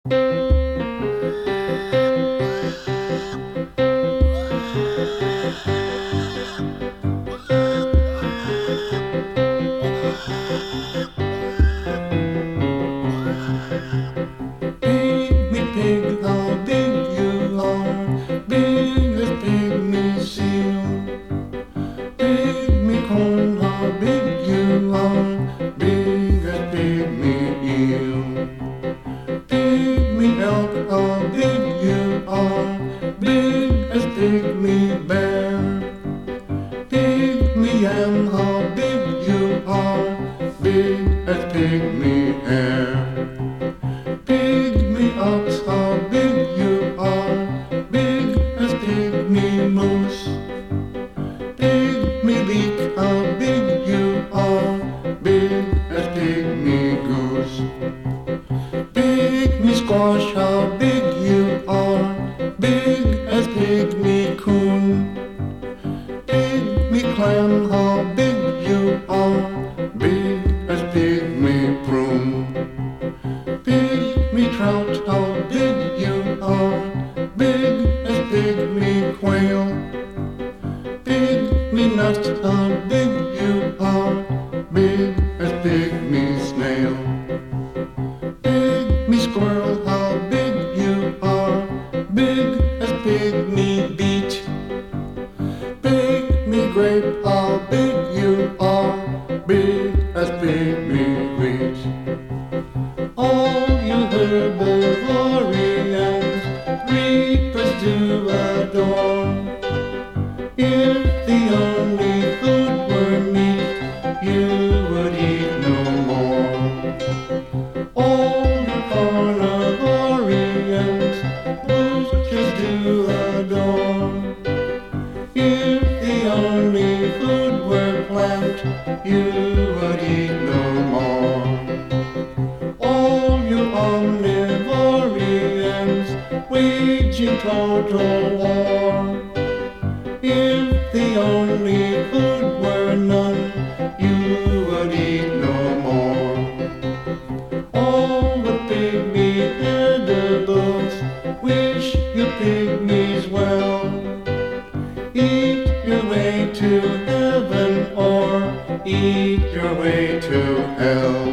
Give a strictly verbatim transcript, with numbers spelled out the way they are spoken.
Pygmy pig, how big you are, big as pygmy seal. Pygmy corn, how big you are, big as pygmy eel. Pygmy elk, how big you are, big as pygmy bear. Pygmy yam, how big you are, big as pygmy hare. Pygmy ox, how big you are, big as pygmy moose. Pygmy leek, how big you are, big as pygmy goose. Pygmy squash, how big you are, big as pygmy coon. Pygmy clam, how big you are, big as pygmy prune. Pygmy trout, how big you are, big as pygmy quail. Pygmy nut, how big you are, big as pygmy snail. Pygmy squirrel, how big you are, big as pygmy beet. Pygmy grape, how big you are, big as pygmy wheat. All you herbivorians, reapers to adore. If the only food were meat, you would eat no more. All you carnivorians, butchers to adore. If the only food were plant, you would eat no more. All you omnivorians, waging total war. If the only food were none, you would eat no more. All the pygmy edibles wish you pygmies well. Eat your way to heaven or eat your way to hell.